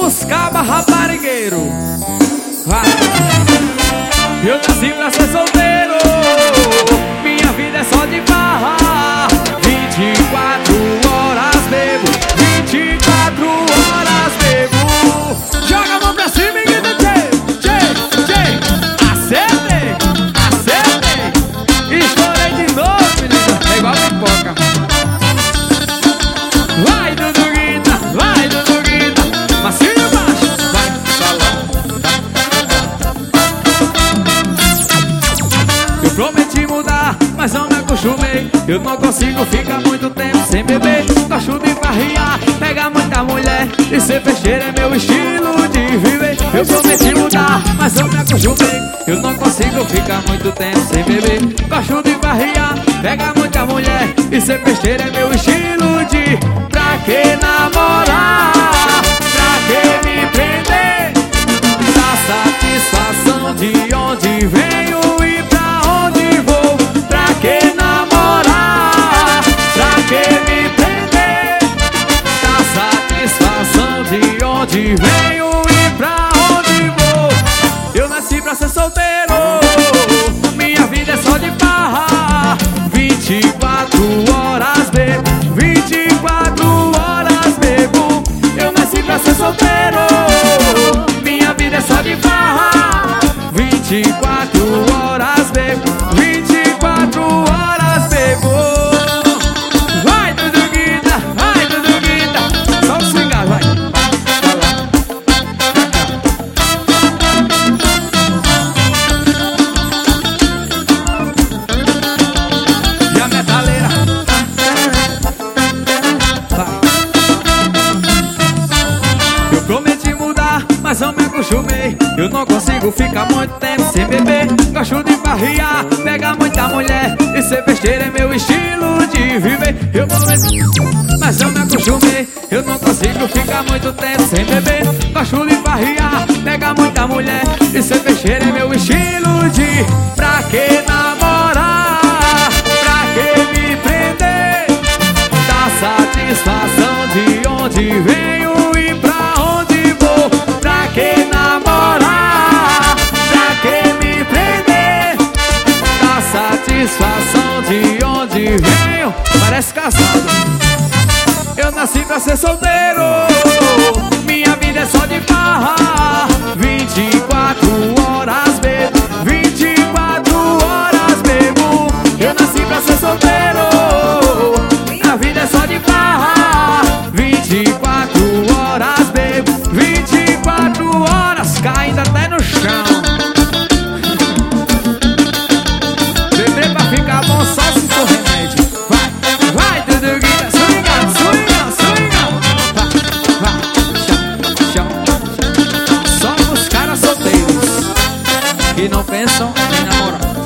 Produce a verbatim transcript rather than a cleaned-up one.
os cabas raparigueiros. Vai. Eu nasci pra ser solteiro, minha vida é só de farra. Vinte e quatro horas bebo, vinte e quatro horas bebo. Joga a mão pra cima e grita tchê, tchê, tchê. Acertei, acertei. Estourei de novo, menina, é igual pipoca. Vai, Dudu Guita, vai, Dudu Guita. Macio baixo, vai, pra lá. Eu prometi mudar, mas não me acostumei. Eu não consigo ficar muito tempo sem beber. Gosto de farriar, pegar muita mulher e ser festeiro é meu estilo de viver. Eu prometi mudar, mas não me acostumei. Eu não consigo ficar muito tempo sem beber. Gosto de farriar, pegar muita mulher e ser festeiro é meu estilo de. Pra que namorar? Pra que me prender? Dá satisfação de onde venho e pra onde vou. Pra que namorar? Pra que me prender? Dá satisfação de onde venho e pra onde vou. Eu nasci pra ser solteiro, minha vida é só de farra. Vinte e quatro horas bebo, vinte e quatro horas bebo. Eu nasci pra ser solteiro, minha vida é só de farra. Vinte e quatro horas bebo, vinte e quatro horas bebo. Vai, Dudu Guita, vai, Dudu Guita. Só o cigarro, vai. Vai lá. E a metaleira. Vai. Eu prometi mudar, mas não me acostumei. Eu não consigo ficar muito tempo sem beber. Gosto de farriar, pegar muita mulher e ser festeiro é meu estilo de viver. Eu prometi, mas não me acostumei. Eu não consigo ficar muito tempo sem beber. Gosto de farriar, pegar muita mulher e ser festeiro é meu estilo de. Pra que namorar? Pra que me prender? Dá satisfação de onde venho e pra onde vou. Pra que namorar? Pra que me prender? Dá satisfação de onde venho. Parece casado. Eu nasci pra ser solteiro, minha vida é só de farra. Vinte e quatro horas bebo, vinte e quatro horas bebo. Eu nasci pra ser solteiro, minha vida é só de farra. Vinte e quatro horas bebo, vinte e quatro horas caindo até no chão. Beber pra ficar bom só se for remédio. Vai, vai, Dudu Guita, swinga, swinga, swinga. Vai, vai, chão, chão. Só os caras solteiros que não pensam em namorar.